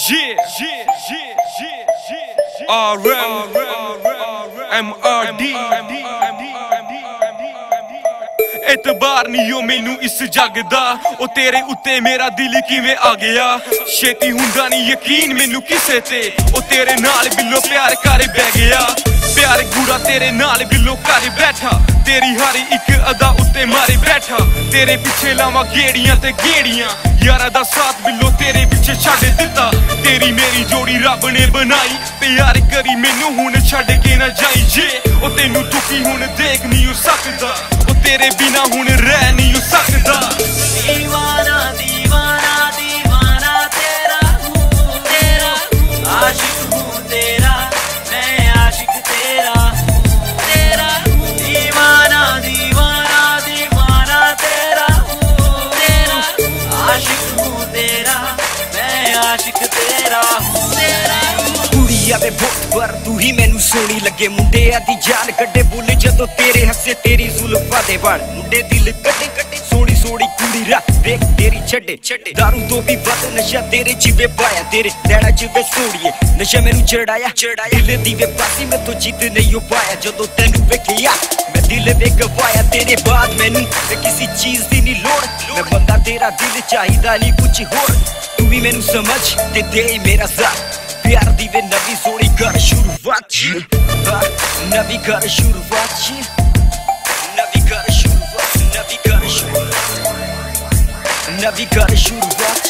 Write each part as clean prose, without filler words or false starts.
एतबार नहीं हो मैनू इस जग दा ओ तेरे उत्ते मेरा दिल किवें आ गया छेती हुंदा नहीं यकीन मैनू किसे ते ओ तेरे नाल बिल्लो प्यार कर बह गया प्यार गुड़ा तेरे नाल बिल्लो कर बैठा तेरी हर एक अदा उत्ते मारे बैठा तेरे पिछे लावा गेड़ियां ते गेड़ियां यारा दा साथ बिल्लो तेरे पिछे छड्ड दिता तेरी मेरी जोड़ी रब ने बनाई प्यार करी मैनू हुण छड्ड के ना जाई जे ओ तेनू दुखी हुण देख नहीं हो सकदा ओ तेरे बिना हुण रह नहीं हो सकदा दीवाना दीवाना दीवाना तेरा हूँ तेरा आशिक हूँ तेरा मैं आशिक तेरा तेरा दीवाना दीवाना दीवाना तेरा हूँ तेरा आशिक हूँ तेरा मैं आशिक तेरा तेरा कुड़िया दे बहुत पर तू ही मैनू सोनी लगे मुंडे आदी जान कड्डे बोले जदों तेरे हसे तेरी जुल्फां दे वाल मुंडे दिल कड्डे कड्डे सोनी सोनी कुड़ी रा देख तेरी छड्डे छड्डे दारू तो भी वध नशा तेरे जिवे पाया तेरे नैना जिवे सोड़िए नशा मैनू चढ़ाया चढ़ाया दिल दी वे पासी मैं तो जीत नहीं हो पाया जदों तैनू वेखिया मैं दिल वे गवाया तेरे बाद मैनू किसी चीज दी नहीं लोड़ मैं बंदा तेरा दिल चाहिदा नहीं कुछ होर तू भी मैनू समझ ते दे मेरा साथ प्यार दी वे नवी सोनी कर शुरुआत नवी कर शुरुआत नवी कर शुरुआत नवी कर शुरुआत नवी कर शुरुआत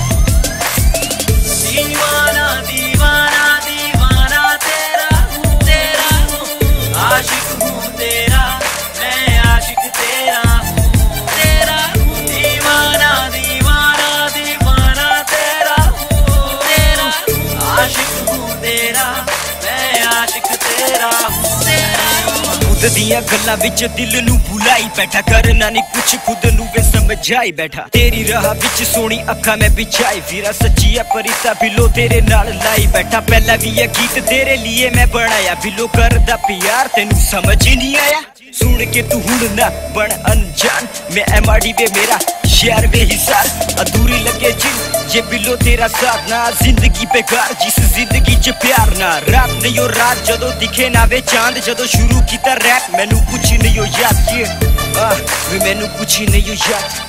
दीवाना दीवाना दीवाना तेरा हूँ तेरा आशिक हूँ तेरा मैं आशिक तेरा तेरा दीवाना दीवाना दीवाना तेरा हूँ तेरा आशिक हूँ तेरा मैं आशिक तेरा खुद दियां गल्लां विच दिल नू भुलाई बैठा करना नहीं कुछ खुद नू वे समझाई बैठा तेरी राह विच सोनी अखा मैं बिछाई फिरा सच्ची है परिता बिलो तेरे नाल लाई बैठा पहला भी ये गीत तेरे लिए मैं बनाया बिलो करदा प्यार तेनू समझ ही नहीं आया सुन के तू हुण ना बन अनजान मैं एमआरडी वे मेरा शहर वे हिसार अधूरी लगे जिन जे बिलो तेरा साथ ना जिंदगी बेकार जिस जिंदगी च प्यार ना रात नहीं हो रात जदों दिखे ना वे चांद जदों शुरू कीता रैप मैनू कुछ नहीं हो याद मैनू कुछ नहीं हो याद